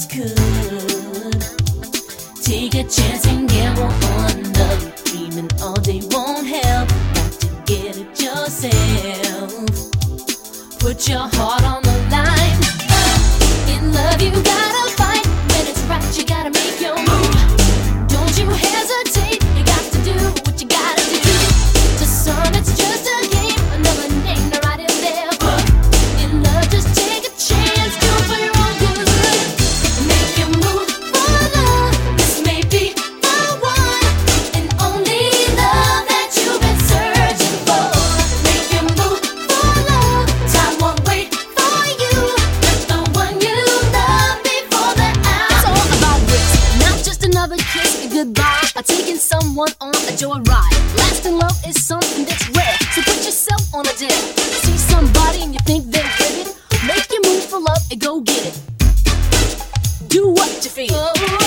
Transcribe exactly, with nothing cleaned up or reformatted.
could take a chance and gamble on love. Dreaming all day won't help. Got to get it yourself. Put your heart on the line. In love you gotta fight. When it's right you gotta make your move. Don't you hesitate. You got to do what you gotta do. To some it's just a game. Another name to write in their book. In love just take a chance. Do it for your own good. Make your move for love. This may be the one and only love that you've been searching for. Make your move for love. Time won't wait for you. Let the one you love before the hour. It's all about risk, not just another kiss and goodbye. Or taking someone on a joyride. Lasting love is something that's rare. So put yourself on a dare. See somebody and you think they're with it. Make your move for love and go get it. Do what you feel.